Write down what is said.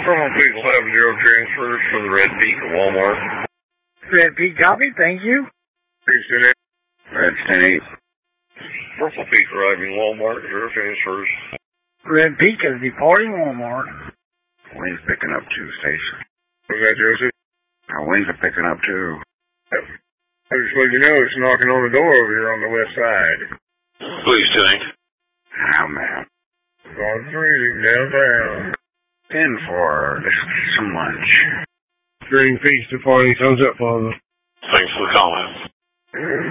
Normal people have 0 transfers for the Red Peak at Walmart. Red Peak, copy, thank you. Houston, Red 10-8. Purple Peak arriving Walmart, 0 transfers. Red Peak is departing Walmart. Wayne's picking up 2, station. Was that Joseph? Wayne's are picking up 2. Yep. I just let you know it's knocking on the door over here on the west side. Please, Tank. Oh, man. Gone 3 downtown. 10-4. Let's get some lunch. Green Peaks departing, thumbs up, Father. Thanks for the comment.